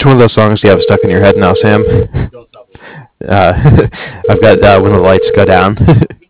one of those songs do you have stuck in your head now, Sam? Don't stop believing. Uh, I've got When the Lights Go Down.